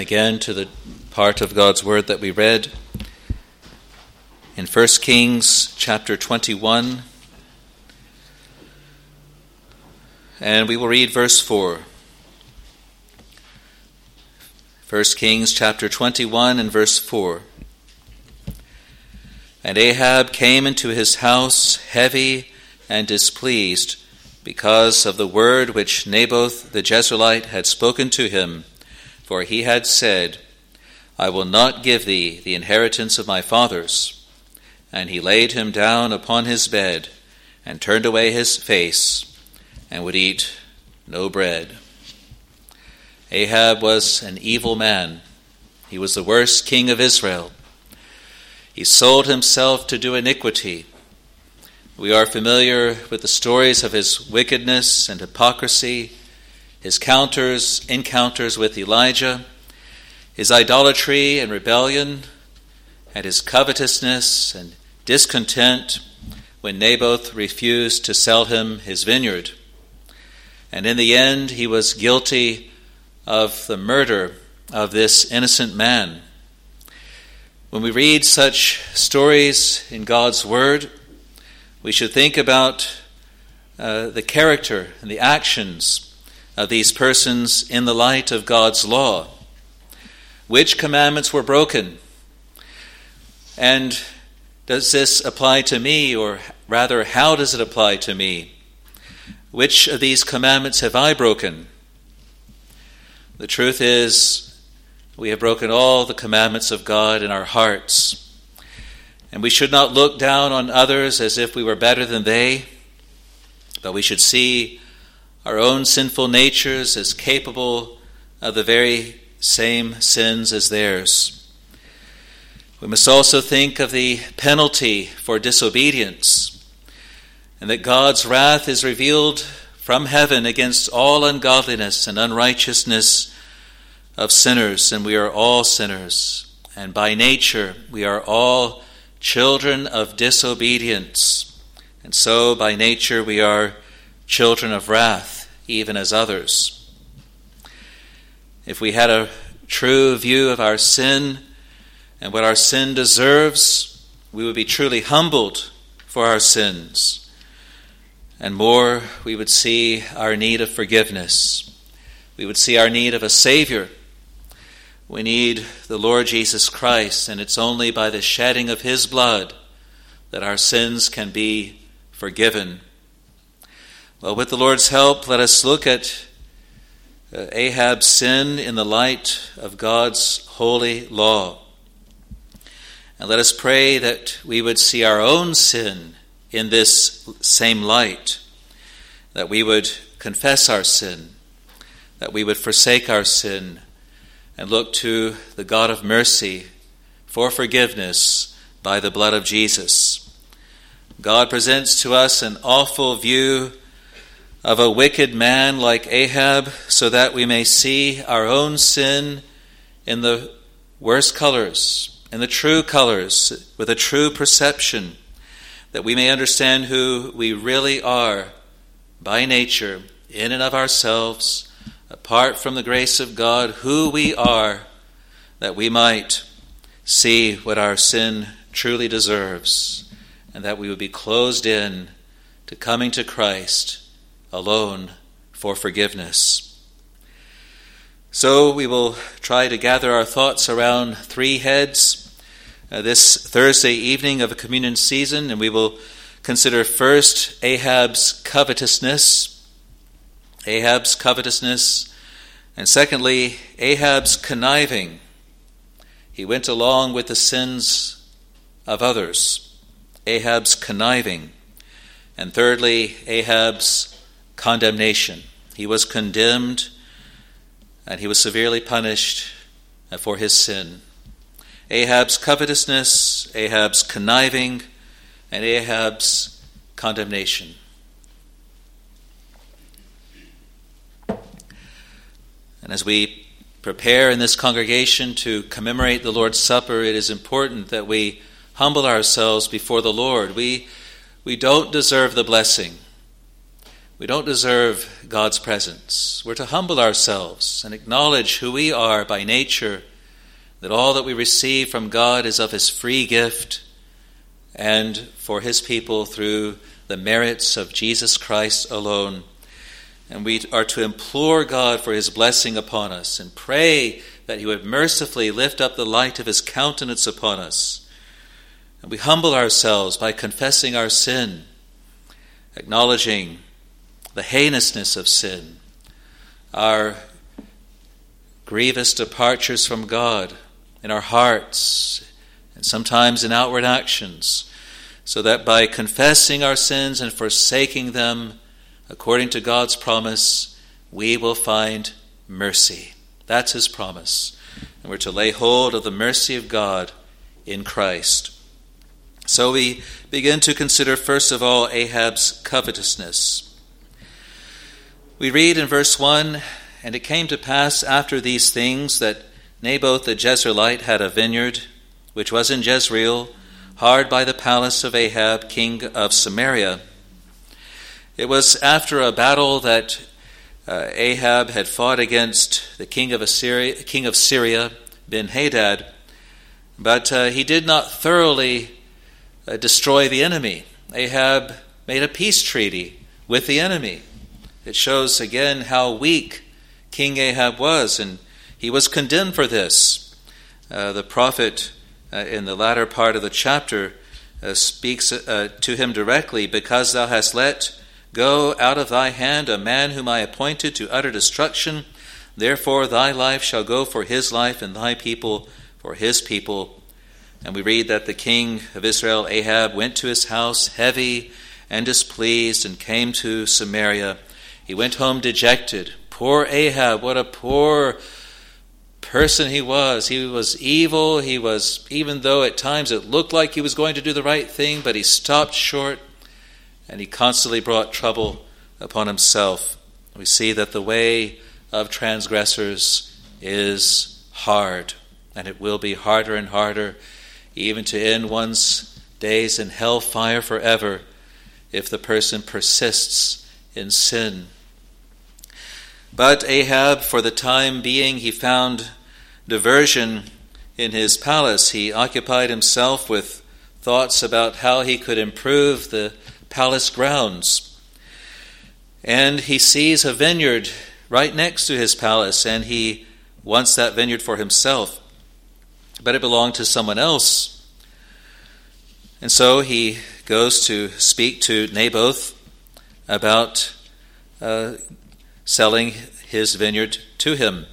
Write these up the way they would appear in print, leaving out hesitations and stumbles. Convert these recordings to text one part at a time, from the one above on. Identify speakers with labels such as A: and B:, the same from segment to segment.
A: Again to the part of God's Word that we read in 1 Kings chapter 21, and we will read verse 4. 1 Kings chapter 21 and verse 4. And Ahab came into his house heavy and displeased because of the word which Naboth the Jezreelite had spoken to him. For he had said, I will not give thee the inheritance of my fathers. And he laid him down upon his bed, and turned away his face, and would eat no bread. Ahab was an evil man. He was the worst king of Israel. He sold himself to do iniquity. We are familiar with the stories of his wickedness and hypocrisy, his encounters with Elijah, his idolatry and rebellion, and his covetousness and discontent when Naboth refused to sell him his vineyard. And in the end, he was guilty of the murder of this innocent man. When we read such stories in God's Word, we should think about the character and the actions of these persons in the light of God's law. Which commandments were broken? And does this apply to me, or rather, how does it apply to me? Which of these commandments have I broken? The truth is, we have broken all the commandments of God in our hearts. And we should not look down on others as if we were better than they, but we should see our own sinful natures as capable of the very same sins as theirs. We must also think of the penalty for disobedience, and that God's wrath is revealed from heaven against all ungodliness and unrighteousness of sinners, and we are all sinners, and by nature we are all children of disobedience, and so by nature we are children of wrath, even as others. If we had a true view of our sin and what our sin deserves, we would be truly humbled for our sins. And more, we would see our need of forgiveness. We would see our need of a Savior. We need the Lord Jesus Christ, and it's only by the shedding of His blood that our sins can be forgiven. Well, with the Lord's help, let us look at Ahab's sin in the light of God's holy law. And let us pray that we would see our own sin in this same light, that we would confess our sin, that we would forsake our sin, and look to the God of mercy for forgiveness by the blood of Jesus. God presents to us an awful view of a wicked man like Ahab, so that we may see our own sin in the worst colors, in the true colors, with a true perception, that we may understand who we really are by nature, in and of ourselves, apart from the grace of God, who we are, that we might see what our sin truly deserves, and that we would be closed in to coming to Christ alone for forgiveness. So we will try to gather our thoughts around three heads this Thursday evening of a communion season, and we will consider first Ahab's covetousness, and secondly, Ahab's conniving. He went along with the sins of others. Ahab's conniving. And thirdly, Ahab's condemnation. He was condemned and he was severely punished for his sin. Ahab's covetousness, Ahab's conniving, and Ahab's condemnation. And as we prepare in this congregation to commemorate the Lord's Supper, it is important that we humble ourselves before the Lord. We don't deserve the blessing. We don't deserve God's presence. We're to humble ourselves and acknowledge who we are by nature, that all that we receive from God is of his free gift and for his people through the merits of Jesus Christ alone. And we are to implore God for his blessing upon us and pray that he would mercifully lift up the light of his countenance upon us. And we humble ourselves by confessing our sin, acknowledging the heinousness of sin, our grievous departures from God in our hearts and sometimes in outward actions, so that by confessing our sins and forsaking them according to God's promise, we will find mercy. That's his promise. And we're to lay hold of the mercy of God in Christ. So we begin to consider first of all Ahab's covetousness. We read in verse 1, "And it came to pass after these things that Naboth the Jezreelite had a vineyard, which was in Jezreel, hard by the palace of Ahab, king of Samaria." It was after a battle that Ahab had fought against the king of Syria, Ben-Hadad, but he did not thoroughly destroy the enemy. Ahab made a peace treaty with the enemy. It shows again how weak King Ahab was, and he was condemned for this. The prophet in the latter part of the chapter speaks to him directly, "Because thou hast let go out of thy hand a man whom I appointed to utter destruction, therefore thy life shall go for his life, and thy people for his people." And we read that the king of Israel, Ahab, went to his house heavy and displeased and came to Samaria. He went home dejected. Poor Ahab, what a poor person he was. He was evil. He was, even though at times it looked like he was going to do the right thing, but he stopped short and he constantly brought trouble upon himself. We see that the way of transgressors is hard, and it will be harder and harder, even to end one's days in hellfire forever if the person persists in sin. But Ahab, for the time being, he found diversion in his palace. He occupied himself with thoughts about how he could improve the palace grounds. And he sees a vineyard right next to his palace, and he wants that vineyard for himself. But it belonged to someone else. And so he goes to speak to Naboth about selling his vineyard to him.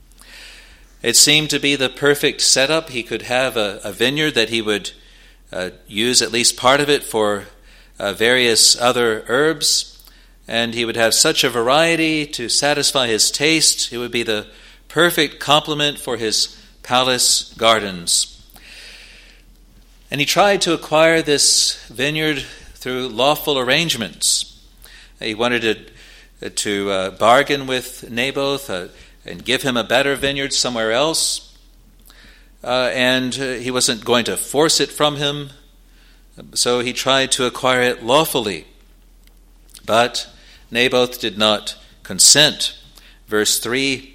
A: It seemed to be the perfect setup. He could have a vineyard that he would use at least part of it for various other herbs, and he would have such a variety to satisfy his taste. It would be the perfect complement for his palace gardens. And he tried to acquire this vineyard through lawful arrangements. He wanted to bargain with Naboth and give him a better vineyard somewhere else. And he wasn't going to force it from him. So he tried to acquire it lawfully. But Naboth did not consent. Verse 3,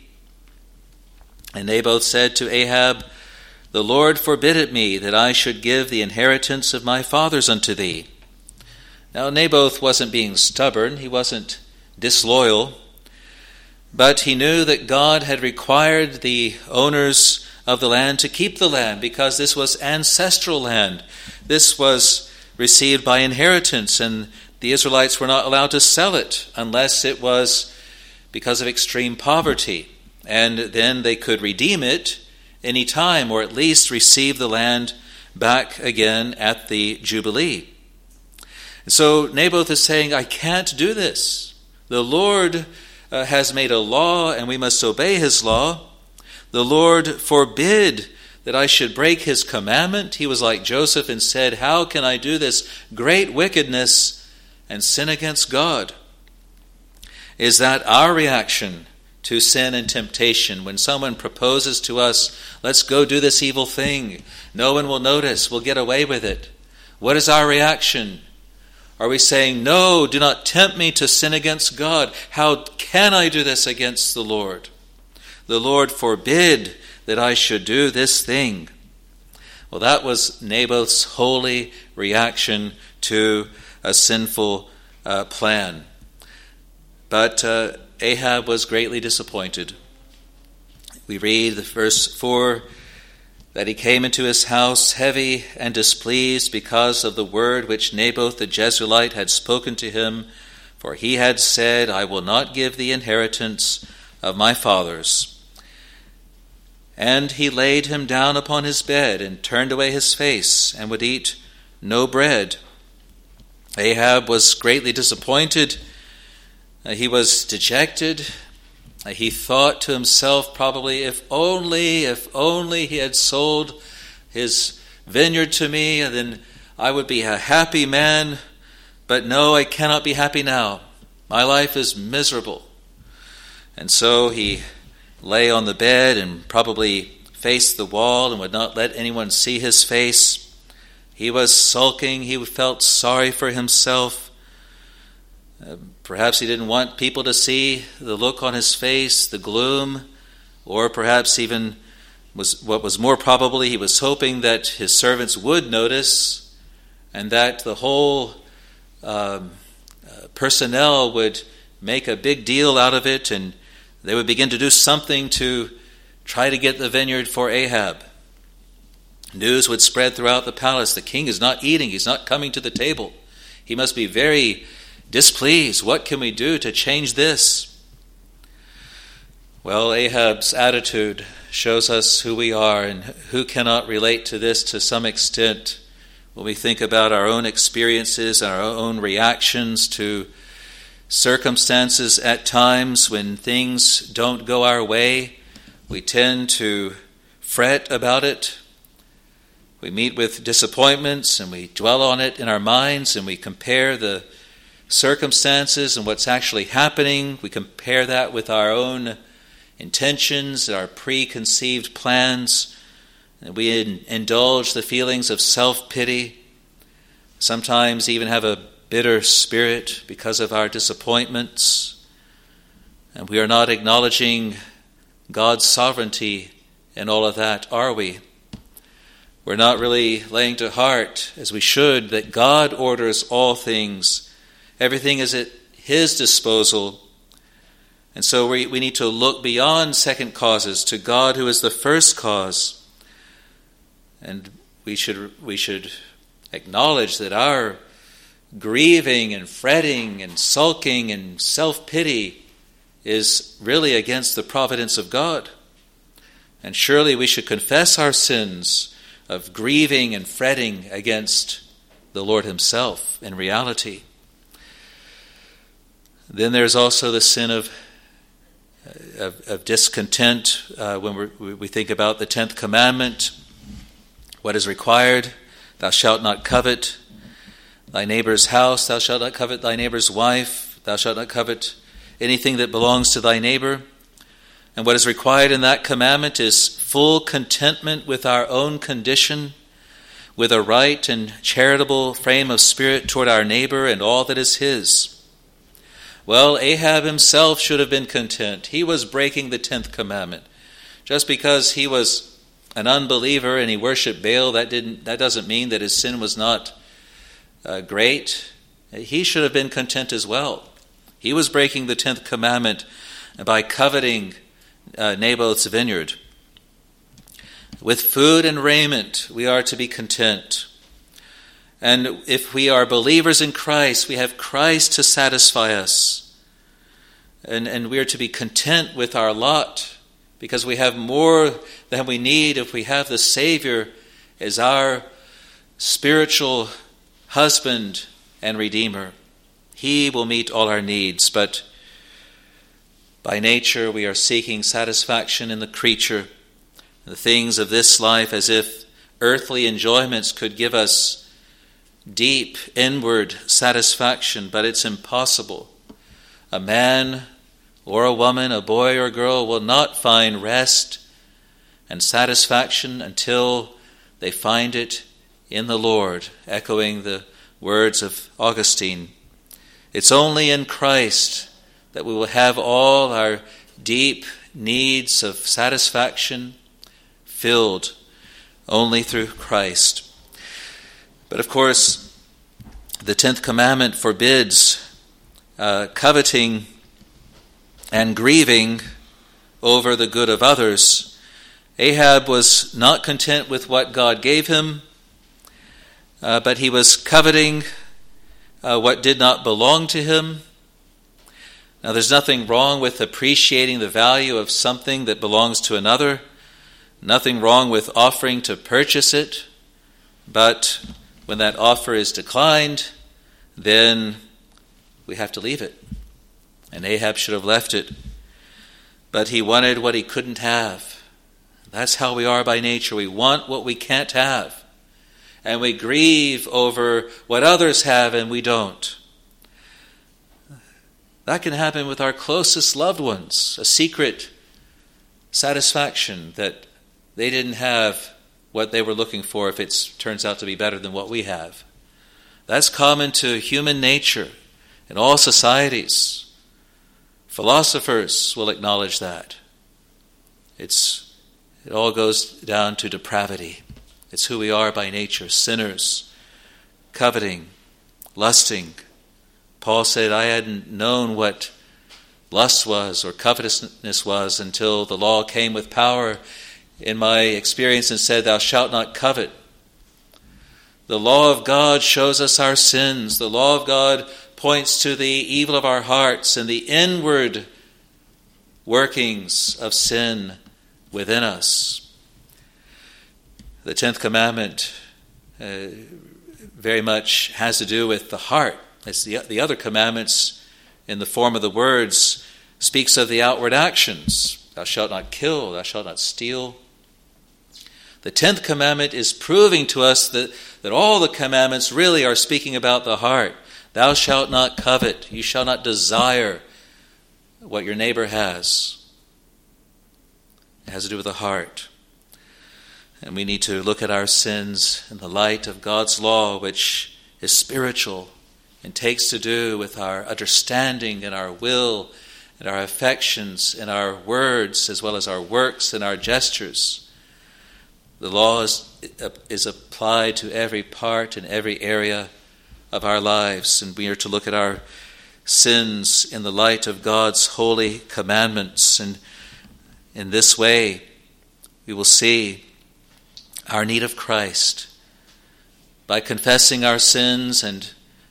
A: "And Naboth said to Ahab, The Lord forbid it me that I should give the inheritance of my fathers unto thee." Now Naboth wasn't being stubborn. He wasn't disloyal. But he knew that God had required the owners of the land to keep the land because this was ancestral land. This was received by inheritance, and the Israelites were not allowed to sell it unless it was because of extreme poverty. And then they could redeem it any time, or at least receive the land back again at the Jubilee. And so Naboth is saying, I can't do this. The Lord has made a law, and we must obey his law. The Lord forbid that I should break his commandment. He was like Joseph and said, how can I do this great wickedness and sin against God? Is that our reaction to sin and temptation? When someone proposes to us, let's go do this evil thing. No one will notice. We'll get away with it. What is our reaction? Are we saying, no, do not tempt me to sin against God? How can I do this against the Lord? The Lord forbid that I should do this thing. Well, that was Naboth's holy reaction to a sinful plan. But Ahab was greatly disappointed. We read verse 4, that he came into his house heavy and displeased because of the word which Naboth the Jezreelite had spoken to him, for he had said, I will not give the inheritance of my fathers. And he laid him down upon his bed and turned away his face and would eat no bread. Ahab was greatly disappointed. He was dejected. He thought to himself probably, if only he had sold his vineyard to me, then I would be a happy man. But no, I cannot be happy now. My life is miserable. And so he lay on the bed and probably faced the wall and would not let anyone see his face. He was sulking. He felt sorry for himself. Perhaps he didn't want people to see the look on his face, the gloom, or perhaps even what was more probably, he was hoping that his servants would notice and that the whole personnel would make a big deal out of it and they would begin to do something to try to get the vineyard for Ahab. News would spread throughout the palace. The king is not eating. He's not coming to the table. He must be very displeased. What can we do to change this? Well, Ahab's attitude shows us who we are, and who cannot relate to this to some extent when we think about our own experiences and our own reactions to circumstances at times when things don't go our way. We tend to fret about it. We meet with disappointments and we dwell on it in our minds and we compare the circumstances and what's actually happening. We compare that with our own intentions, our preconceived plans, and we indulge the feelings of self-pity, sometimes even have a bitter spirit because of our disappointments, and we are not acknowledging God's sovereignty in all of that, are we? We're not really laying to heart, as we should, that God orders all things. Everything is at His disposal. And so we need to look beyond second causes to God, who is the first cause. And we should acknowledge that our grieving and fretting and sulking and self-pity is really against the providence of God. And surely we should confess our sins of grieving and fretting against the Lord Himself in reality. Then there's also the sin of discontent when we think about the 10th commandment. What is required? Thou shalt not covet thy neighbor's house. Thou shalt not covet thy neighbor's wife. Thou shalt not covet anything that belongs to thy neighbor. And what is required in that commandment is full contentment with our own condition, with a right and charitable frame of spirit toward our neighbor and all that is his. Well, Ahab himself should have been content. He was breaking the 10th commandment. Just because he was an unbeliever and he worshipped Baal, that doesn't mean that his sin was not great. He should have been content as well. He was breaking the 10th commandment by coveting Naboth's vineyard. With food and raiment, we are to be content. And if we are believers in Christ, we have Christ to satisfy us. And we are to be content with our lot because we have more than we need if we have the Savior as our spiritual husband and Redeemer. He will meet all our needs, but by nature we are seeking satisfaction in the creature, the things of this life, as if earthly enjoyments could give us deep inward satisfaction, but it's impossible. A man or a woman, a boy or girl will not find rest and satisfaction until they find it in the Lord, echoing the words of Augustine. It's only in Christ that we will have all our deep needs of satisfaction filled, only through Christ. But of course, the 10th commandment forbids coveting and grieving over the good of others. Ahab was not content with what God gave him, but he was coveting what did not belong to him. Now, there's nothing wrong with appreciating the value of something that belongs to another, nothing wrong with offering to purchase it, but when that offer is declined, then we have to leave it. And Ahab should have left it, but he wanted what he couldn't have. That's how we are by nature. We want what we can't have, and we grieve over what others have and we don't. That can happen with our closest loved ones, a secret satisfaction that they didn't have what they were looking for if it turns out to be better than what we have. That's common to human nature in all societies. Philosophers will acknowledge that. It all goes down to depravity. It's who we are by nature, sinners, coveting, lusting. Paul said, I hadn't known what lust was or covetousness was until the law came with power in my experience and said, thou shalt not covet. The law of God shows us our sins. The law of God points to the evil of our hearts and the inward workings of sin within us. The 10th commandment very much has to do with the heart. As the other commandments in the form of the words speaks of the outward actions. Thou shalt not kill, thou shalt not steal. The 10th commandment is proving to us that all the commandments really are speaking about the heart. Thou shalt not covet, you shall not desire what your neighbor has. It has to do with the heart. And we need to look at our sins in the light of God's law, which is spiritual and takes to do with our understanding and our will and our affections and our words as well as our works and our gestures. The law is applied to every part and every area of our lives, and we are to look at our sins in the light of God's holy commandments. And in this way, we will see our need of Christ. By confessing our sins and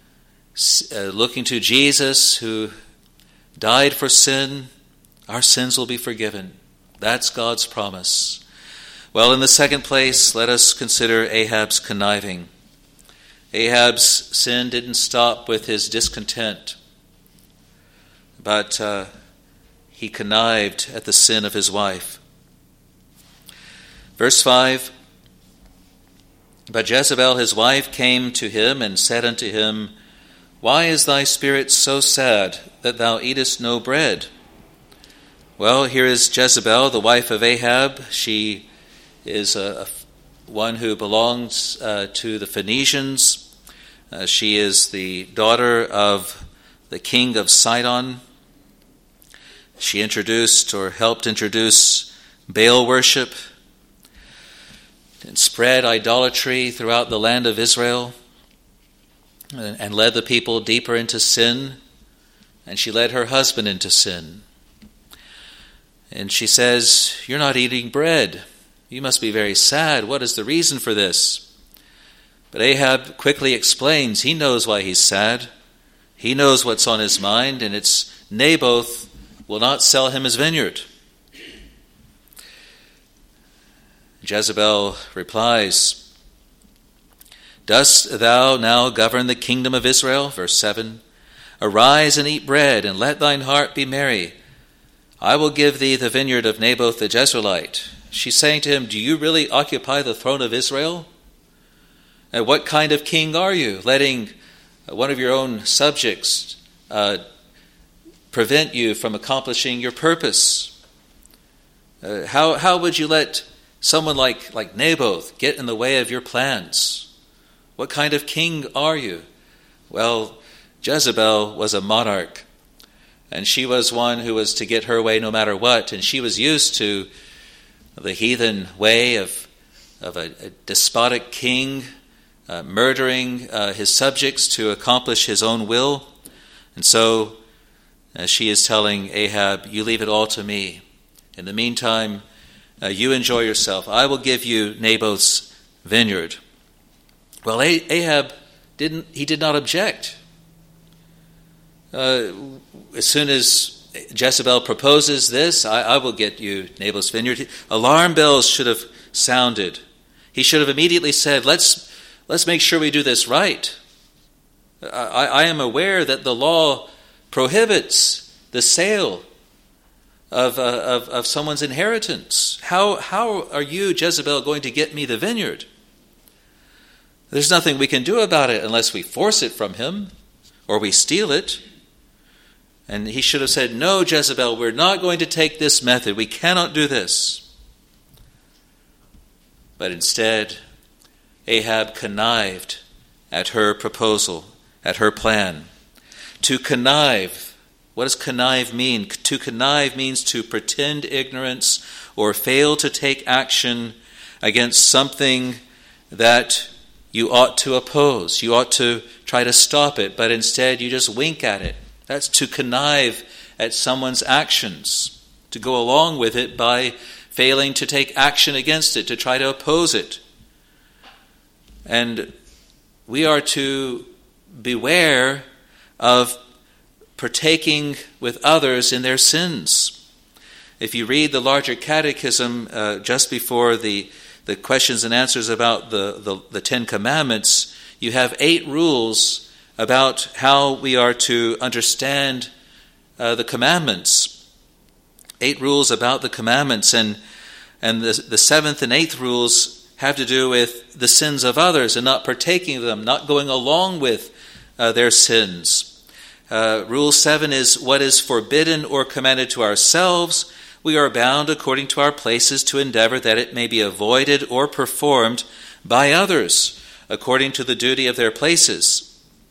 A: looking to Jesus who died for sin, our sins will be forgiven. That's God's promise. Well, in the second place, let us consider Ahab's conniving. Ahab's sin didn't stop with his discontent, but he connived at the sin of his wife. Verse 5, But Jezebel his wife came to him and said unto him, Why is thy spirit so sad that thou eatest no bread? Well, here is Jezebel, the wife of Ahab. She is one who belongs to the Phoenicians. She is the daughter of the king of Sidon. She introduced or helped introduce Baal worship and spread idolatry throughout the land of Israel and led the people deeper into sin, and she led her husband into sin. And she says, You're not eating bread. You must be very sad. What is the reason for this? But Ahab quickly explains he knows why he's sad. He knows what's on his mind, and it's Naboth will not sell him his vineyard. Jezebel replies, Dost thou now govern the kingdom of Israel? Verse 7, Arise and eat bread, and let thine heart be merry. I will give thee the vineyard of Naboth the Jezreelite. She's saying to him, Do you really occupy the throne of Israel? And what kind of king are you, letting one of your own subjects prevent you from accomplishing your purpose? How would you let someone like Naboth get in the way of your plans? What kind of king are you Well, Jezebel was a monarch, and she was one who was to get her way no matter what, and she was used to the heathen way of a despotic king murdering his subjects to accomplish his own will. And so she is telling Ahab, you leave it all to me. In the meantime, you enjoy yourself. I will give you Naboth's vineyard. Well, Ahab did not object. As soon as Jezebel proposes this, I will get you Naboth's vineyard, alarm bells should have sounded. He should have immediately said, let's make sure we do this right. I am aware that the law prohibits the sale of someone's inheritance. How are you, Jezebel, going to get me the vineyard? There's nothing we can do about it unless we force it from him or we steal it. And he should have said, no, Jezebel, we're not going to take this method. We cannot do this. But instead, Ahab connived at her proposal, at her plan. To connive, what does connive mean? To connive means to pretend ignorance or fail to take action against something that you ought to oppose. You ought to try to stop it, but instead you just wink at it. That's to connive at someone's actions, to go along with it by failing to take action against it, to try to oppose it. And we are to beware of partaking with others in their sins. If you read the larger catechism just before the questions and answers about the Ten Commandments, you have 8 rules about how we are to understand the commandments. 8 rules about the commandments, and the 7th and 8th rules have to do with the sins of others and not partaking of them, not going along with their sins. Rule 7 is what is forbidden or commanded to ourselves. We are bound according to our places to endeavor that it may be avoided or performed by others according to the duty of their places.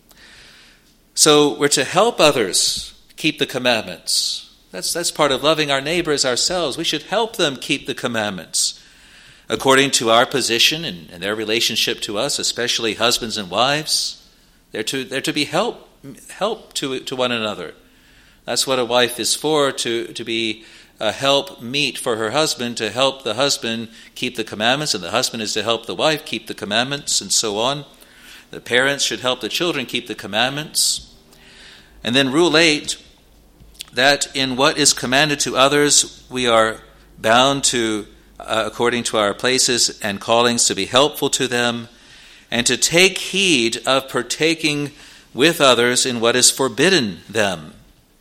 A: So we're to help others keep the commandments. That's part of loving our neighbors ourselves. We should help them keep the commandments according to our position and their relationship to us, especially husbands and wives. They're to be help to one another. That's what a wife is for, to be a help meet for her husband, to help the husband keep the commandments, and the husband is to help the wife keep the commandments, and so on. The parents should help the children keep the commandments. And then Rule 8, that in what is commanded to others, we are bound to, according to our places and callings, to be helpful to them, and to take heed of partaking with others in what is forbidden them.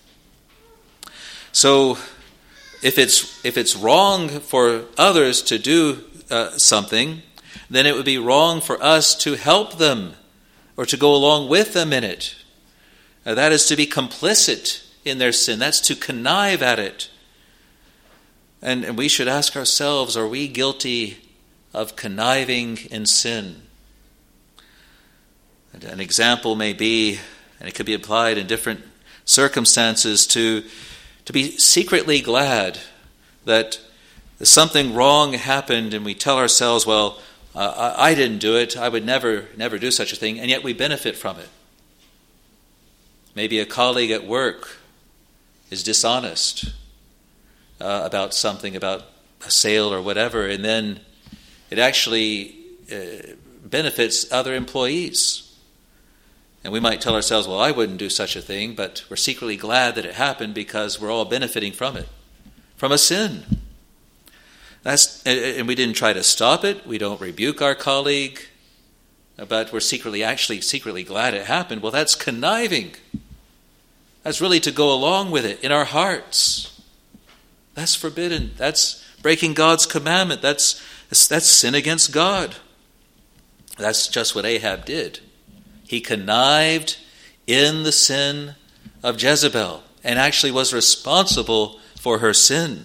A: So, if it's wrong for others to do something, then it would be wrong for us to help them or to go along with them in it. That is to be complicit in their sin. That's to connive at it. And we should ask ourselves, are we guilty of conniving in sin? And an example may be, and it could be applied in different circumstances, to be secretly glad that something wrong happened, and we tell ourselves, well, I didn't do it, I would never do such a thing, and yet we benefit from it. Maybe a colleague at work is dishonest about something, about a sale or whatever, and then it actually benefits other employees. And we might tell ourselves, well, I wouldn't do such a thing, but we're secretly glad that it happened because we're all benefiting from it, from a sin. And we didn't try to stop it. We don't rebuke our colleague, but we're secretly glad it happened. Well, that's conniving. That's really to go along with it in our hearts. That's forbidden. That's breaking God's commandment. That's sin against God. That's just what Ahab did. He connived in the sin of Jezebel and actually was responsible for her sin.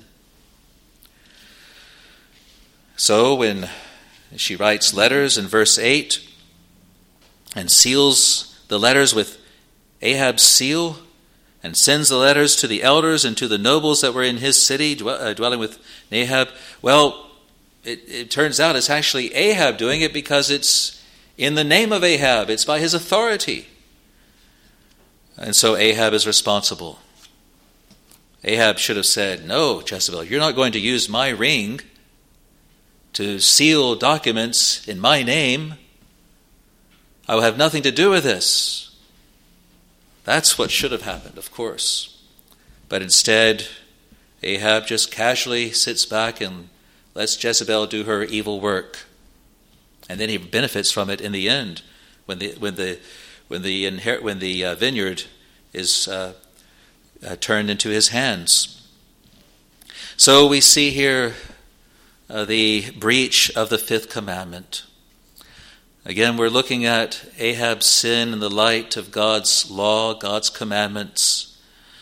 A: So when she writes letters in verse 8 and seals the letters with Ahab's seal and sends the letters to the elders and to the nobles that were in his city, dwelling with Ahab. Well, it turns out it's actually Ahab doing it because it's in the name of Ahab. It's by his authority. And so Ahab is responsible. Ahab should have said, "No, Jezebel, you're not going to use my ring to seal documents in my name. I will have nothing to do with this." That's what should have happened, of course. But instead, Ahab just casually sits back and lets Jezebel do her evil work. And then he benefits from it in the end when the vineyard is turned into his hands. So we see here the breach of the fifth commandment. Again, we're looking at Ahab's sin in the light of God's law, God's commandments.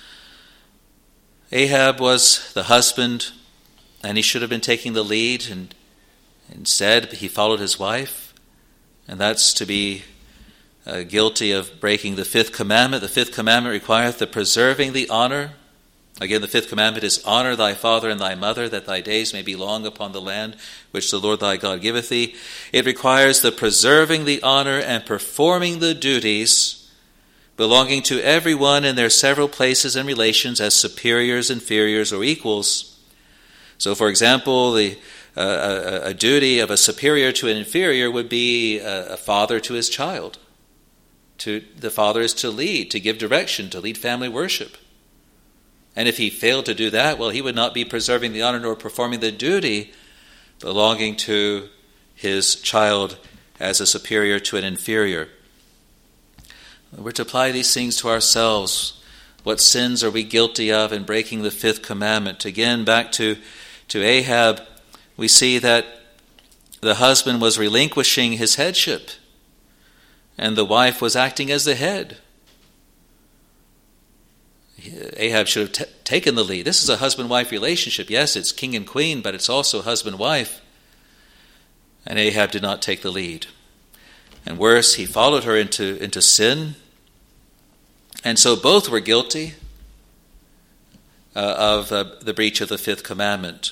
A: Ahab was the husband, and he should have been taking the lead, and instead he followed his wife, and that's to be guilty of breaking the fifth commandment. The fifth commandment requireth the preserving the honor. Again, the fifth commandment is, honor thy father and thy mother, that thy days may be long upon the land which the Lord thy God giveth thee. It requires the preserving the honor and performing the duties belonging to everyone in their several places and relations as superiors, inferiors, or equals. So, for example, a duty of a superior to an inferior would be a father to his child. The father is to lead, to give direction, to lead family worship. And if he failed to do that, well, he would not be preserving the honor nor performing the duty belonging to his child as a superior to an inferior. We're to apply these things to ourselves. What sins are we guilty of in breaking the fifth commandment? Again, back to Ahab, we see that the husband was relinquishing his headship, and the wife was acting as the head. Ahab should have taken the lead. This is a husband-wife relationship. Yes, it's king and queen, but it's also husband-wife. And Ahab did not take the lead. And worse, he followed her into sin. And so both were guilty of the breach of the fifth commandment.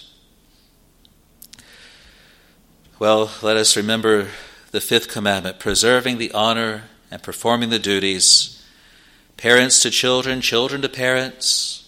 A: Well, let us remember the fifth commandment, preserving the honor and performing the duties. Parents to children, children to parents,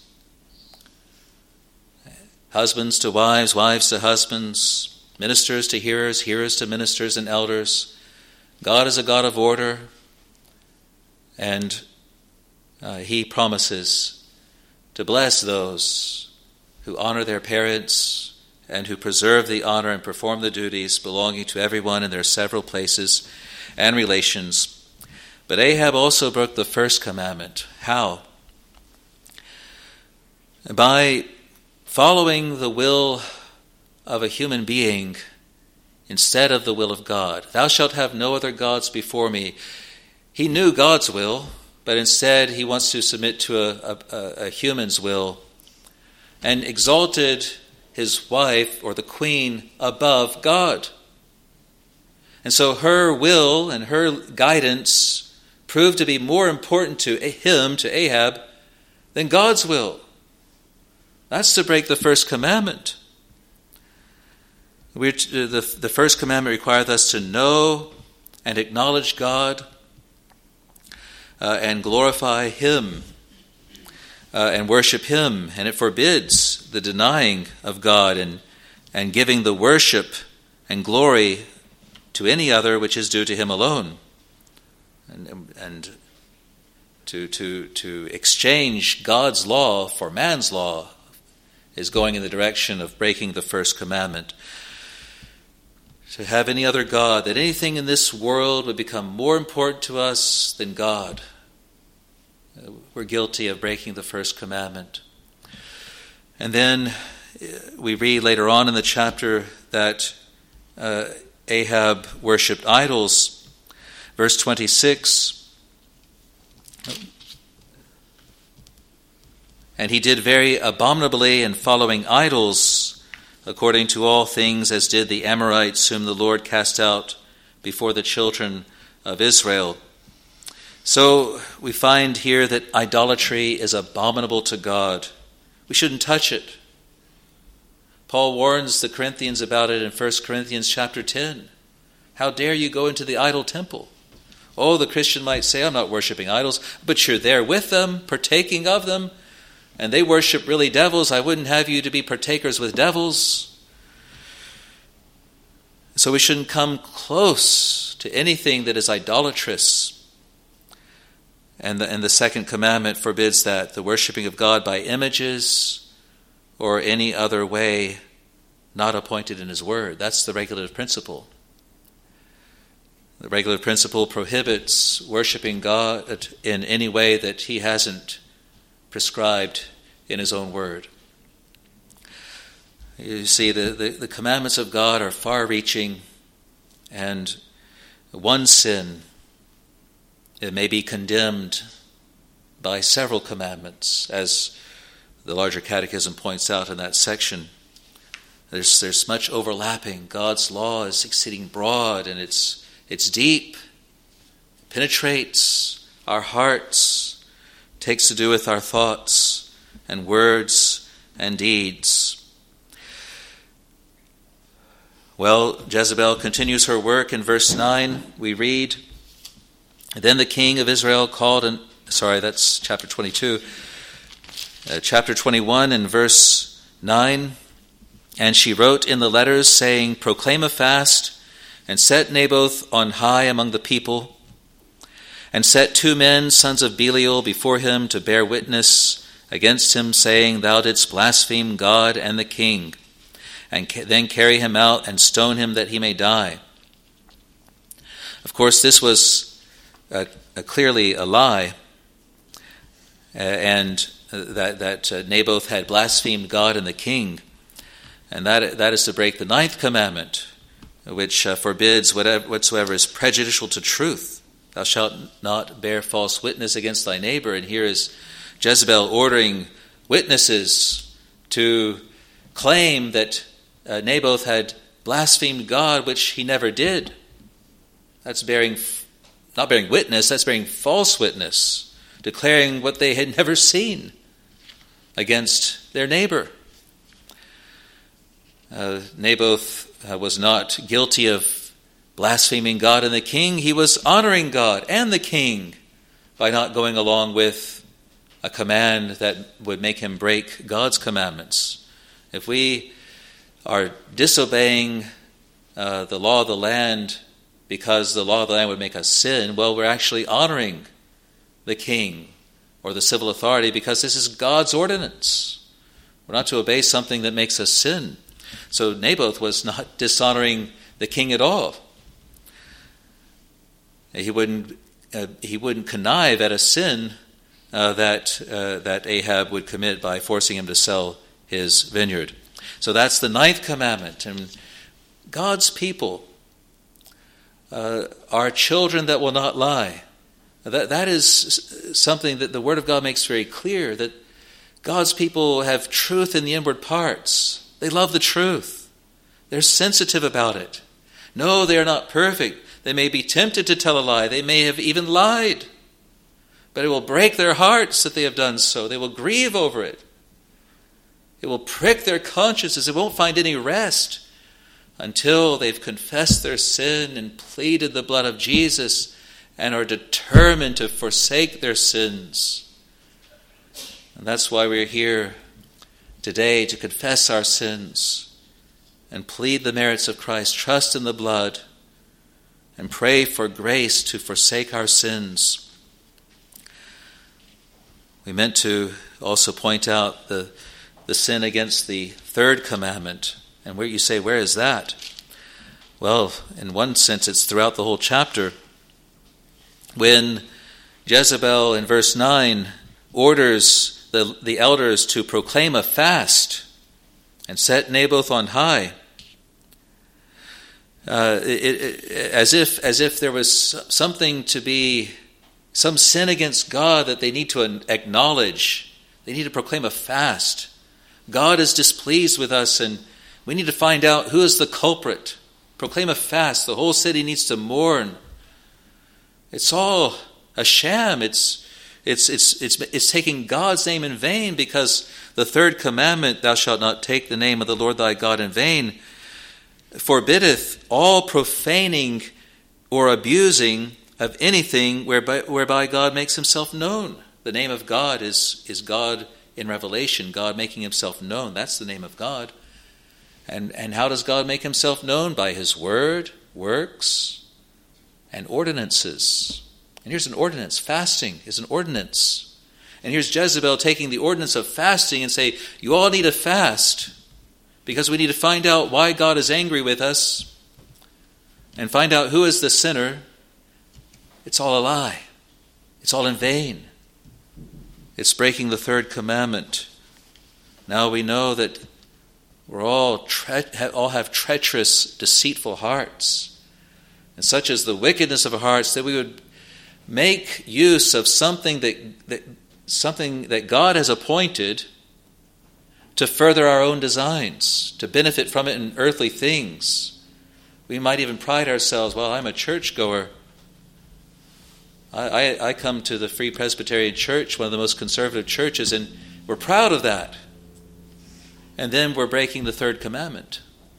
A: husbands to wives, wives to husbands, ministers to hearers, hearers to ministers and elders. God is a God of order, and He promises to bless those who honor their parents and who preserve the honor and perform the duties belonging to everyone in their several places and relations. But Ahab also broke the first commandment. How? By following the will of a human being instead of the will of God. Thou shalt have no other gods before me. He knew God's will, but instead he wants to submit to a human's will, and exalted his wife, or the queen, above God. And so her will and her guidance proved to be more important to him, to Ahab, than God's will. That's to break the first commandment. The first commandment requires us to know and acknowledge God and glorify Him and worship Him. And it forbids the denying of God and giving the worship and glory to any other which is due to Him alone. And to exchange God's law for man's law is going in the direction of breaking the first commandment. To have any other God, that anything in this world would become more important to us than God, we're guilty of breaking the first commandment. And then we read later on in the chapter that Ahab worshipped idols. Verse 26, and he did very abominably in following idols, according to all things as did the Amorites, whom the Lord cast out before the children of Israel. So we find here that idolatry is abominable to God. We shouldn't touch it. Paul warns the Corinthians about it in 1 Corinthians chapter 10. How dare you go into the idol temple? Oh, the Christian might say, I'm not worshiping idols, but you're there with them, partaking of them, and they worship really devils. I wouldn't have you to be partakers with devils. So we shouldn't come close to anything that is idolatrous. And the second commandment forbids that, the worshiping of God by images or any other way not appointed in his word. That's the regulative principle. The regulative principle prohibits worshiping God in any way that he hasn't prescribed in his own word. You see, the commandments of God are far-reaching, and one sin, it may be condemned by several commandments, as the larger catechism points out in that section. There's much overlapping. God's law is exceeding broad, and it's deep, penetrates our hearts, takes to do with our thoughts and words and deeds. Well, Jezebel continues her work in verse 9. We read, then the king of Israel called, that's chapter 22. Chapter 21 and verse 9. And she wrote in the letters, saying, proclaim a fast, and set Naboth on high among the people, and set 2 men, sons of Belial, before him to bear witness against him, saying, thou didst blaspheme God and the king, and then carry him out and stone him that he may die. Of course, this was clearly a lie, and that Naboth had blasphemed God and the king, and that is to break the 9th commandment, which forbids whatsoever is prejudicial to truth. Thou shalt not bear false witness against thy neighbor. And here is Jezebel ordering witnesses to claim that Naboth had blasphemed God, which he never did. That's not bearing witness, that's bearing false witness, declaring what they had never seen against their neighbor. Naboth was not guilty of blaspheming God and the king. He was honoring God and the king by not going along with a command that would make him break God's commandments. If we are disobeying the law of the land because the law of the land would make us sin, well, we're actually honoring the king or the civil authority because this is God's ordinance. We're not to obey something that makes us sin. So Naboth was not dishonoring the king at all. He wouldn't connive at a sin that Ahab would commit by forcing him to sell his vineyard. So that's the 9th commandment. And God's people are children that will not lie. That is something that the Word of God makes very clear, that God's people have truth in the inward parts. They love the truth. They're sensitive about it. No, they are not perfect. They may be tempted to tell a lie. They may have even lied. But it will break their hearts that they have done so. They will grieve over it. It will prick their consciences. They won't find any rest until they've confessed their sin and pleaded the blood of Jesus and are determined to forsake their sins. And that's why we're here today, to confess our sins and plead the merits of Christ, trust in the blood, and pray for grace to forsake our sins. We meant to also point out the sin against the 3rd commandment. And where you say, where is that? Well, in one sense, it's throughout the whole chapter. When Jezebel, in verse 9, orders the elders to proclaim a fast and set Naboth on high, as if there was something to be, some sin against God that they need to acknowledge. They need to proclaim a fast. God is displeased with us, and we need to find out who is the culprit. Proclaim a fast. The whole city needs to mourn. It's all a sham. It's taking God's name in vain, because the third commandment, thou shalt not take the name of the Lord thy God in vain, forbiddeth all profaning or abusing of anything whereby God makes himself known. The name of God is God in Revelation, God making himself known. That's the name of God. And how does God make himself known? By his word, works, and ordinances. And here's an ordinance. Fasting is an ordinance. And here's Jezebel taking the ordinance of fasting and say, you all need to fast because we need to find out why God is angry with us and find out who is the sinner. It's all a lie. It's all in vain. It's breaking the third commandment. Now we know that we're all have treacherous, deceitful hearts. And such is the wickedness of our hearts that we would make use of something that God has appointed to further our own designs, to benefit from it in earthly things. We might even pride ourselves, well, I'm a churchgoer. I come to the Free Presbyterian Church, one of the most conservative churches, and we're proud of that. And then we're breaking the third commandment.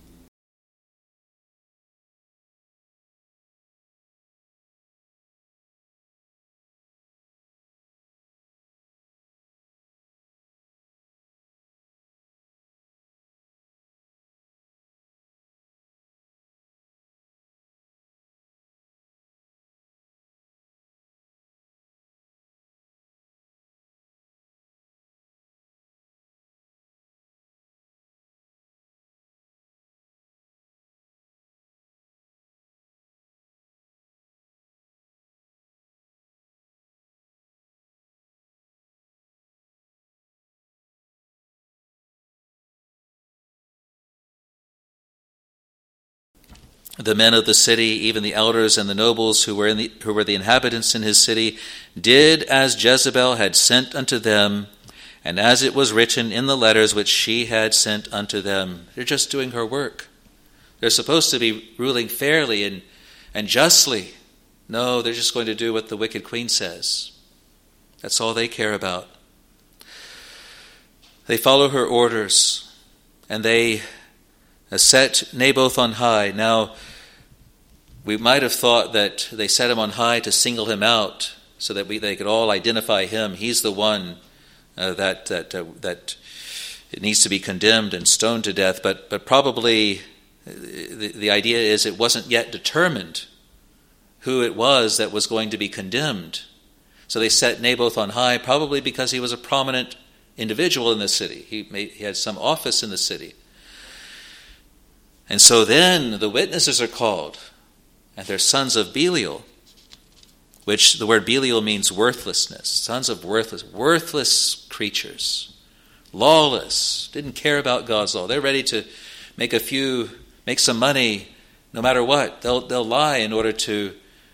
A: The men of the city, even the elders and the nobles who were the inhabitants in his city, did as Jezebel had sent unto them, and as it was written in the letters which she had sent unto them. They're just doing her work. They're supposed to be ruling fairly and justly. No, they're just going to do what the wicked queen says. That's all they care about. They follow her orders, and they set Naboth on high. Now, we might have thought that they set him on high to single him out so that they could all identify him. He's the one that it needs to be condemned and stoned to death. But probably the idea is it wasn't yet determined who it was that was going to be condemned. So they set Naboth on high, probably because he was a prominent individual in the city. He had some office in the city. And so then the witnesses are called, and they're sons of Belial, which the word Belial means worthlessness. Sons of worthless creatures, lawless, didn't care about God's law. They're ready to make some money, no matter what. They'll lie in order to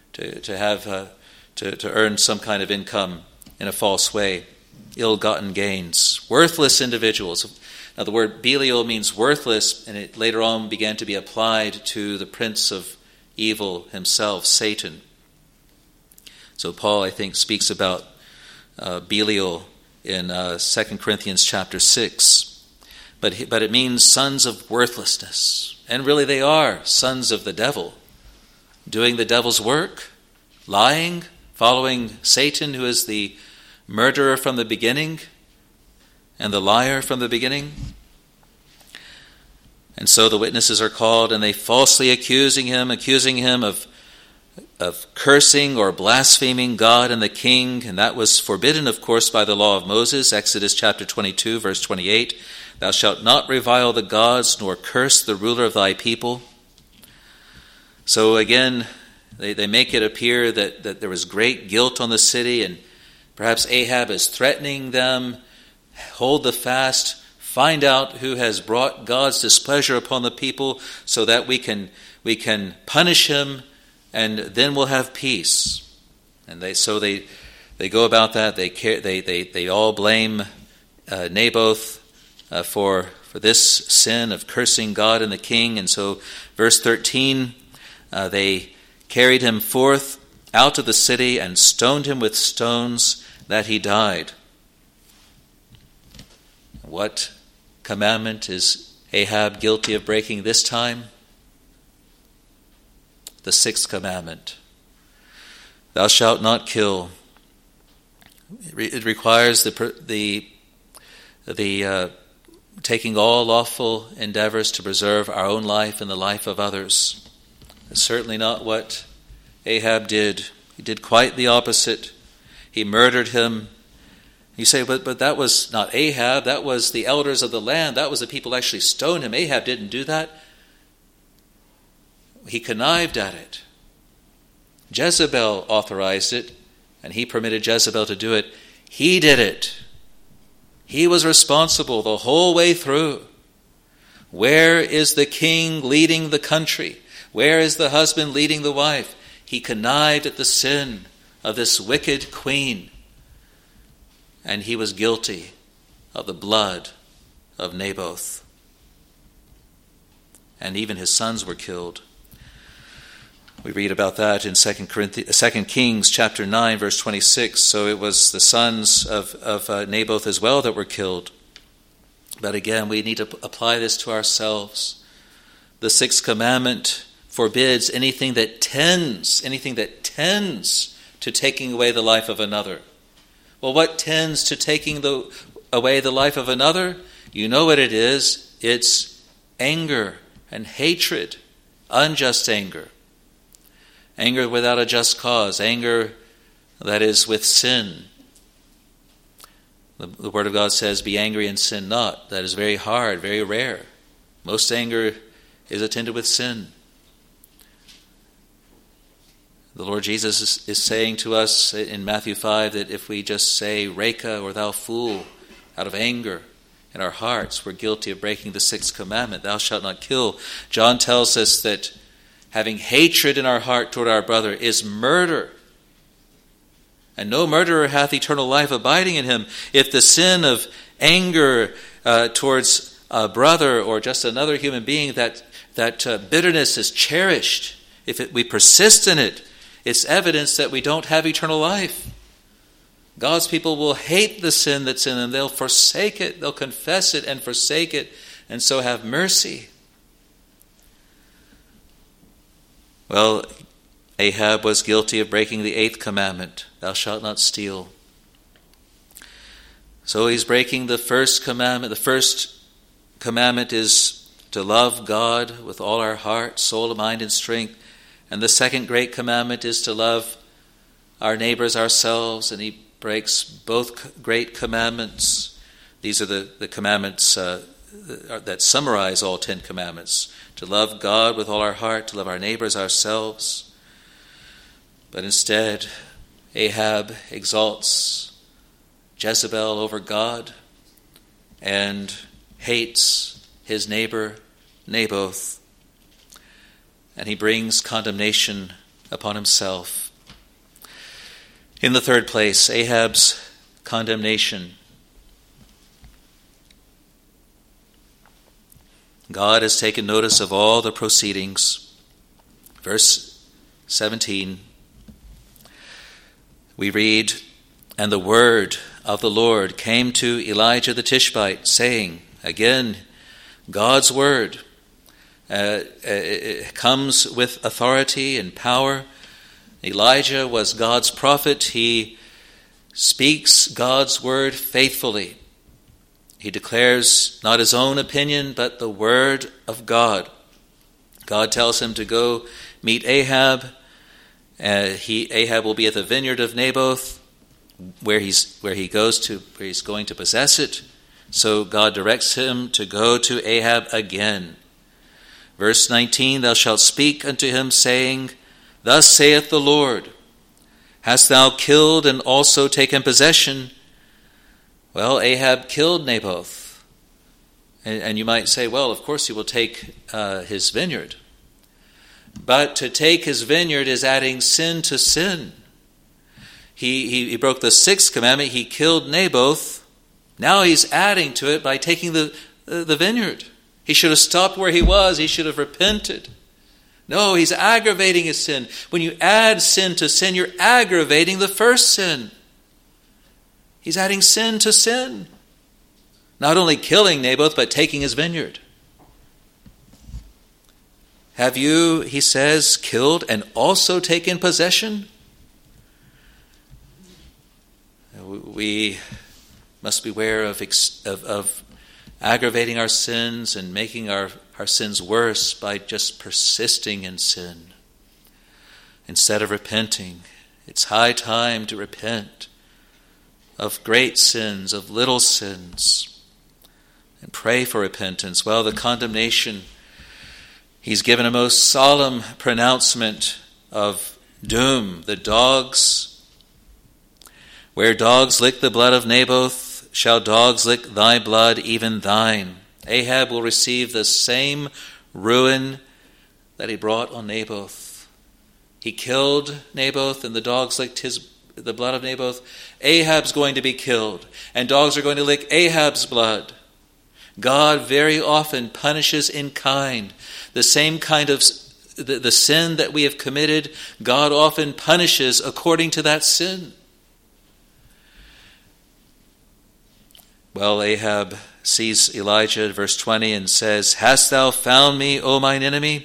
A: earn some kind of income in a false way, ill-gotten gains. Worthless individuals. Now, the word Belial means worthless, and it later on began to be applied to the prince of evil himself, Satan. So Paul, I think, speaks about Belial in 2 Corinthians chapter 6. But it means sons of worthlessness. And really they are sons of the devil, doing the devil's work, lying, following Satan, who is the murderer from the beginning, and the liar from the beginning. And so the witnesses are called, and they falsely accusing him of cursing or blaspheming God and the king. And that was forbidden, of course, by the law of Moses, Exodus chapter 22, verse 28. Thou shalt not revile the gods, nor curse the ruler of thy people. So again, they make it appear that there was great guilt on the city, and perhaps Ahab is threatening them. Hold the fast, find out who has brought God's displeasure upon the people so that we can punish him, and then we'll have peace. And they go about that. They all blame Naboth for this sin of cursing God and the king. And so verse 13, they carried him forth out of the city and stoned him with stones that he died. What commandment is Ahab guilty of breaking this time? The sixth commandment. Thou shalt not kill. It requires the taking all lawful endeavors to preserve our own life and the life of others. That's certainly not what Ahab did. He did quite the opposite. He murdered him. You say, but that was not Ahab. That was the elders of the land. That was the people who actually stoned him. Ahab didn't do that. He connived at it. Jezebel authorized it, and he permitted Jezebel to do it. He did it. He was responsible the whole way through. Where is the king leading the country? Where is the husband leading the wife? He connived at the sin of this wicked queen, and he was guilty of the blood of Naboth. And even his sons were killed. We read about that in 2 Kings chapter 9, verse 26. So it was the sons of Naboth as well that were killed. But again, we need to apply this to ourselves. The sixth commandment forbids anything that tends to taking away the life of another. Well, what tends to taking away the life of another? You know what it is. It's anger and hatred, unjust anger. Anger without a just cause, anger that is with sin. The Word of God says, be angry and sin not. That is very hard, very rare. Most anger is attended with sin. The Lord Jesus is saying to us in Matthew 5 that if we just say, Reka, or thou fool, out of anger in our hearts, we're guilty of breaking the sixth commandment, thou shalt not kill. John tells us that having hatred in our heart toward our brother is murder. And no murderer hath eternal life abiding in him. If the sin of anger towards a brother or just another human being, that bitterness is cherished, if we persist in it, it's evidence that we don't have eternal life. God's people will hate the sin that's in them. They'll forsake it. They'll confess it and forsake it, and so have mercy. Well, Ahab was guilty of breaking the eighth commandment, thou shalt not steal. So he's breaking the first commandment. The first commandment is to love God with all our heart, soul, mind, and strength. And the second great commandment is to love our neighbors ourselves, and he breaks both great commandments. These are the commandments that summarize all 10 commandments. To love God with all our heart, to love our neighbors ourselves. But instead, Ahab exalts Jezebel over God and hates his neighbor Naboth. And he brings condemnation upon himself. In the third place, Ahab's condemnation. God has taken notice of all the proceedings. Verse 17, we read, and the word of the Lord came to Elijah the Tishbite, saying, again, God's word it comes with authority and power. Elijah was God's prophet. He speaks God's word faithfully. He declares not his own opinion, but the word of God. God tells him to go meet Ahab. Ahab will be at the vineyard of Naboth, where he's going to possess it. So God directs him to go to Ahab again. Verse 19, thou shalt speak unto him, saying, thus saith the Lord, hast thou killed and also taken possession? Well, Ahab killed Naboth. And you might say, well, of course he will take his vineyard. But to take his vineyard is adding sin to sin. He broke the sixth commandment. He killed Naboth. Now he's adding to it by taking the vineyard. He should have stopped where he was. He should have repented. No, he's aggravating his sin. When you add sin to sin, you're aggravating the first sin. He's adding sin to sin. Not only killing Naboth, but taking his vineyard. Have you, he says, killed and also taken possession? We must beware of aggravating our sins and making our sins worse by just persisting in sin instead of repenting. It's high time to repent of great sins, of little sins, and pray for repentance. Well, the condemnation, he's given a most solemn pronouncement of doom. The dogs, where dogs lick the blood of Naboth, shall dogs lick thy blood, even thine. Ahab will receive the same ruin that he brought on Naboth. He killed Naboth and the dogs licked the blood of Naboth. Ahab's going to be killed and dogs are going to lick Ahab's blood. God very often punishes in kind. The same kind of the sin that we have committed, God often punishes according to that sin. Well, Ahab sees Elijah, verse 20, and says, "Hast thou found me, O mine enemy?"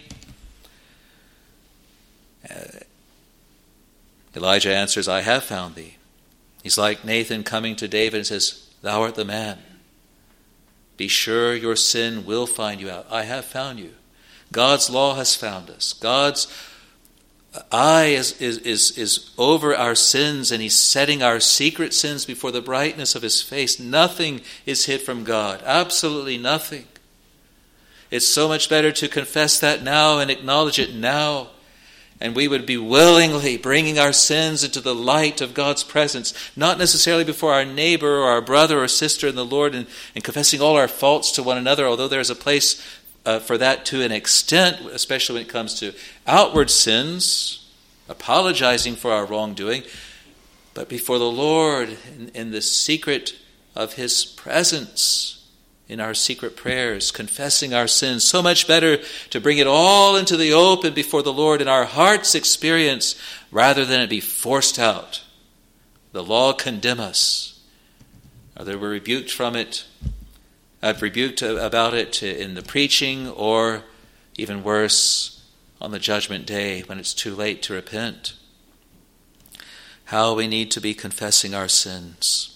A: Elijah answers, "I have found thee." He's like Nathan coming to David and says, "Thou art the man. Be sure your sin will find you out. I have found you." God's law has found us. God's eye is over our sins, and he's setting our secret sins before the brightness of his face. Nothing is hid from God. Absolutely nothing. It's so much better to confess that now and acknowledge it now. And we would be willingly bringing our sins into the light of God's presence, not necessarily before our neighbor or our brother or sister in the Lord and confessing all our faults to one another, although there's a place for that to an extent, especially when it comes to outward sins, apologizing for our wrongdoing, but before the Lord in the secret of his presence, in our secret prayers, confessing our sins. So much better to bring it all into the open before the Lord in our heart's experience rather than it be forced out. The law condemn us. Either we're rebuked from it, I've rebuked about it in the preaching, or even worse, on the judgment day when it's too late to repent. How we need to be confessing our sins.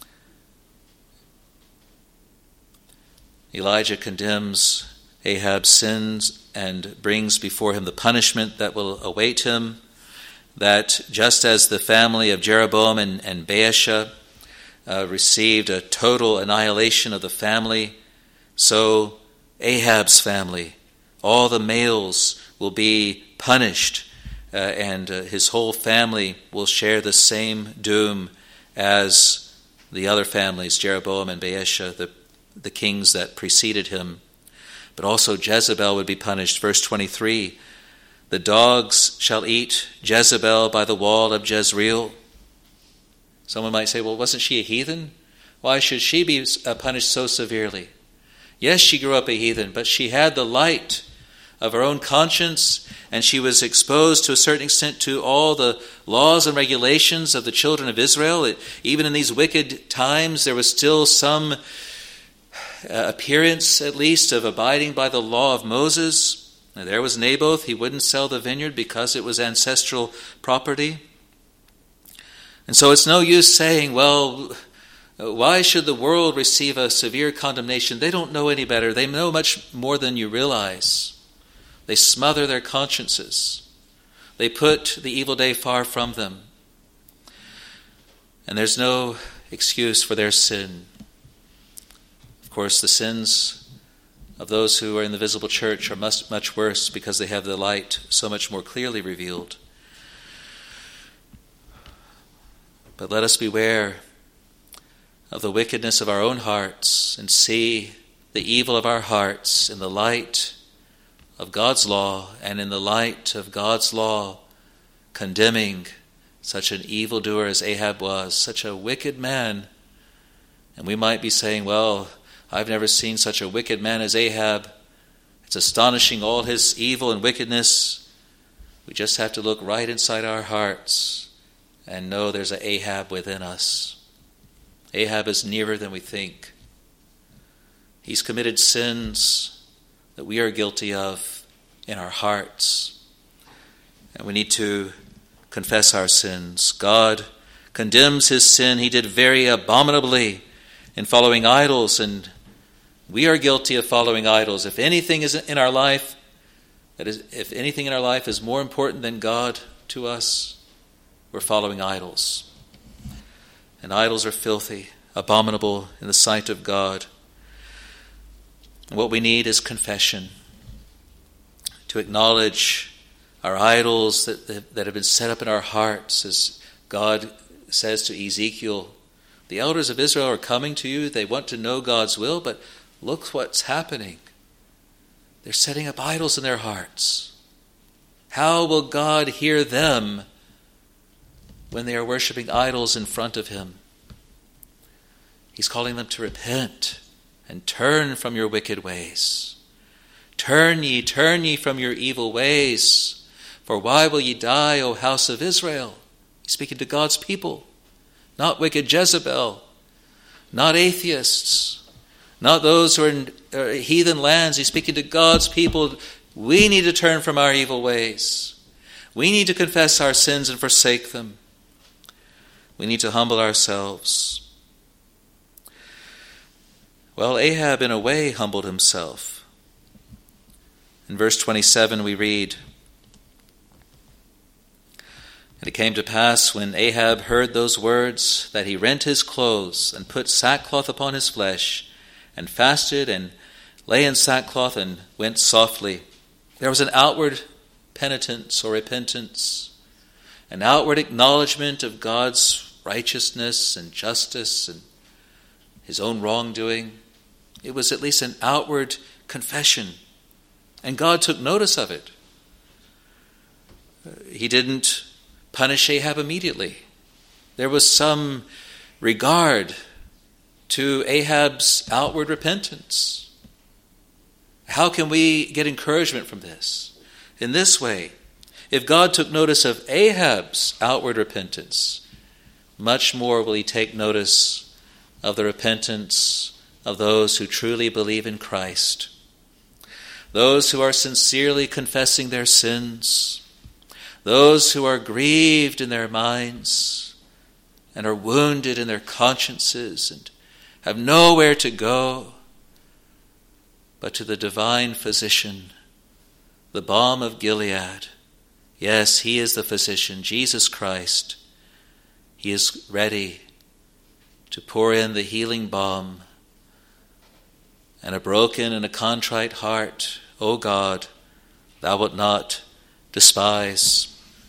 A: Elijah condemns Ahab's sins and brings before him the punishment that will await him, that just as the family of Jeroboam and Baasha received a total annihilation of the family, so Ahab's family, all the males will be punished, and his whole family will share the same doom as the other families, Jeroboam and Baasha, the kings that preceded him. But also Jezebel would be punished. Verse 23, "The dogs shall eat Jezebel by the wall of Jezreel." Someone might say, well, wasn't she a heathen? Why should she be punished so severely? Yes, she grew up a heathen, but she had the light of her own conscience, and she was exposed to a certain extent to all the laws and regulations of the children of Israel. Even in these wicked times, there was still some appearance, at least, of abiding by the law of Moses. Now, there was Naboth. He wouldn't sell the vineyard because it was ancestral property. And so it's no use saying, well, why should the world receive a severe condemnation? They don't know any better. They know much more than you realize. They smother their consciences. They put the evil day far from them. And there's no excuse for their sin. Of course, the sins of those who are in the visible church are much worse because they have the light so much more clearly revealed. But let us beware of the wickedness of our own hearts and see the evil of our hearts in the light of God's law, and in the light of God's law condemning such an evildoer as Ahab was, such a wicked man. And we might be saying, well, I've never seen such a wicked man as Ahab. It's astonishing, all his evil and wickedness. We just have to look right inside our hearts and know there's an Ahab within us. Ahab is nearer than we think. He's committed sins that we are guilty of in our hearts. And we need to confess our sins. God condemns his sin. He did very abominably in following idols, and we are guilty of following idols. If anything in our life is more important than God to us, we're following idols. And idols are filthy, abominable in the sight of God. And what we need is confession, to acknowledge our idols that have been set up in our hearts. As God says to Ezekiel, the elders of Israel are coming to you. They want to know God's will, but look what's happening. They're setting up idols in their hearts. How will God hear them when they are worshiping idols in front of him? He's calling them to repent and turn from your wicked ways. Turn ye from your evil ways. For why will ye die, O house of Israel? He's speaking to God's people, not wicked Jezebel, not atheists, not those who are in heathen lands. He's speaking to God's people. We need to turn from our evil ways. We need to confess our sins and forsake them. We need to humble ourselves. Well, Ahab in a way humbled himself. In verse 27 we read, "And it came to pass, when Ahab heard those words, that he rent his clothes and put sackcloth upon his flesh, and fasted and lay in sackcloth and went softly." There was an outward penitence or repentance, an outward acknowledgement of God's righteousness and justice and his own wrongdoing. It was at least an outward confession, and God took notice of it. He didn't punish Ahab immediately. There was some regard to Ahab's outward repentance. How can we get encouragement from this? In this way, if God took notice of Ahab's outward repentance, much more will he take notice of the repentance of those who truly believe in Christ, those who are sincerely confessing their sins, those who are grieved in their minds and are wounded in their consciences and have nowhere to go but to the divine physician, the balm of Gilead. Yes, he is the physician, Jesus Christ. He is ready to pour in the healing balm, and a broken and a contrite heart, O God, thou wilt not despise.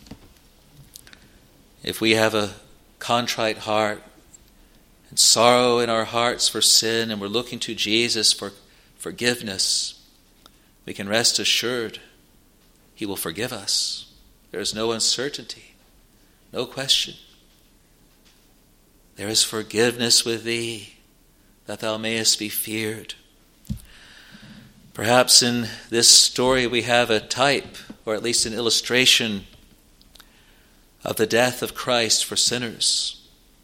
A: If we have a contrite heart and sorrow in our hearts for sin, and we're looking to Jesus for forgiveness, we can rest assured he will forgive us. There is no uncertainty, no question. There is forgiveness with thee, that thou mayest be feared. Perhaps in this story we have a type, or at least an illustration, of the death of Christ for sinners.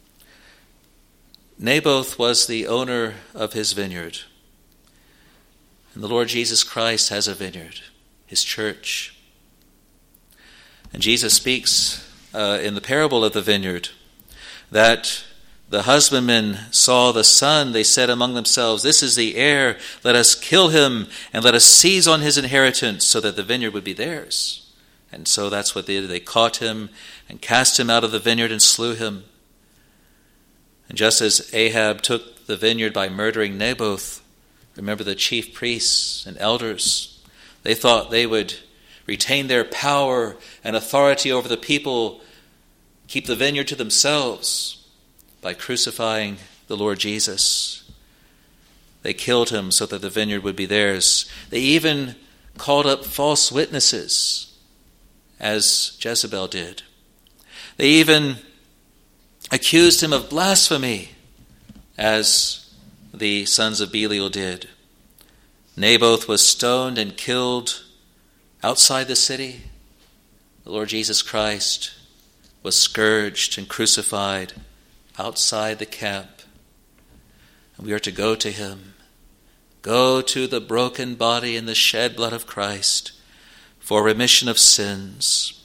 A: Naboth was the owner of his vineyard, and the Lord Jesus Christ has a vineyard, his church. And Jesus speaks in the parable of the vineyard that the husbandmen saw the son. They said among themselves, "This is the heir. Let us kill him and let us seize on his inheritance," so that the vineyard would be theirs. And so that's what they did. They caught him and cast him out of the vineyard and slew him. And just as Ahab took the vineyard by murdering Naboth, remember the chief priests and elders, they thought they would retain their power and authority over the people, keep the vineyard to themselves by crucifying the Lord Jesus. They killed him so that the vineyard would be theirs. They even called up false witnesses, as Jezebel did. They even accused him of blasphemy, as the sons of Belial did. Naboth was stoned and killed outside the city. The Lord Jesus Christ was scourged and crucified outside the camp. And we are to go to him, go to the broken body and the shed blood of Christ for remission of sins.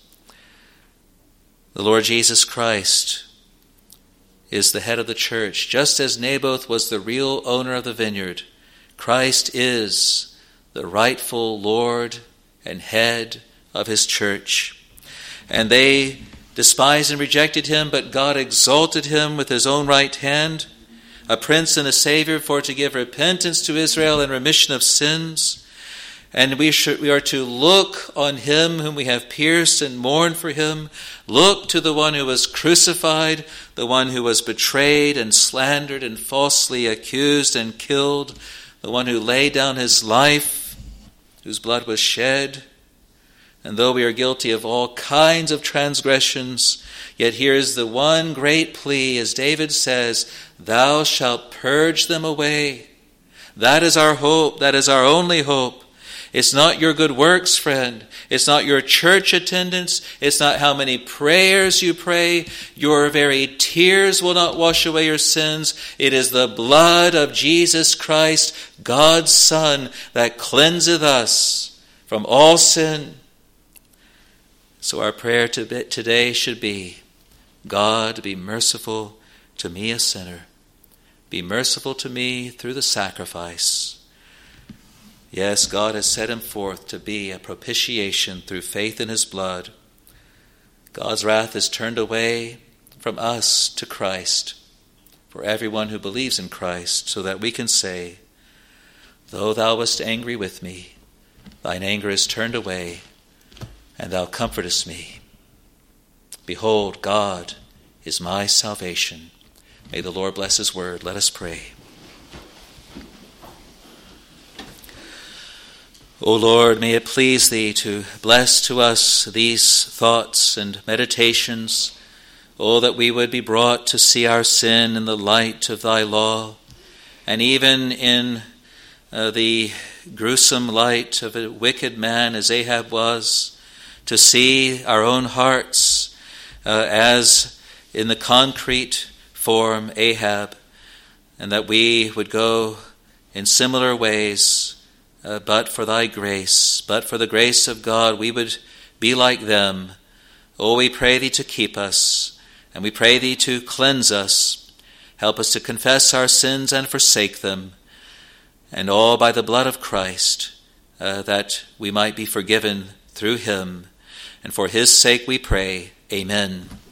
A: The Lord Jesus Christ is the head of the church. Just as Naboth was the real owner of the vineyard, Christ is the rightful Lord and head of his church. And they despised and rejected him, but God exalted him with his own right hand, a prince and a savior, for to give repentance to Israel and remission of sins. And we are to look on him whom we have pierced and mourn for him. Look to the one who was crucified, the one who was betrayed and slandered and falsely accused and killed, the one who laid down his life, whose blood was shed. And though we are guilty of all kinds of transgressions, yet here is the one great plea, as David says, "Thou shalt purge them away." That is our hope. That is our only hope. It's not your good works, friend. It's not your church attendance. It's not how many prayers you pray. Your very tears will not wash away your sins. It is the blood of Jesus Christ, God's Son, that cleanseth us from all sin. So our prayer today should be, God, be merciful to me, a sinner. Be merciful to me through the sacrifice. Yes, God has set him forth to be a propitiation through faith in his blood. God's wrath is turned away from us to Christ for everyone who believes in Christ, so that we can say, "Though thou wast angry with me, thine anger is turned away, and thou comfortest me. Behold, God is my salvation." May the Lord bless his word. Let us pray. O Lord, may it please thee to bless to us these thoughts and meditations. Oh, that we would be brought to see our sin in the light of thy law, and even in the gruesome light of a wicked man as Ahab was, to see our own hearts as in the concrete form Ahab, and that we would go in similar ways, but for thy grace, but for the grace of God, we would be like them. Oh, we pray thee to keep us, and we pray thee to cleanse us. Help us to confess our sins and forsake them, and all by the blood of Christ, that we might be forgiven through him. And for his sake we pray, Amen.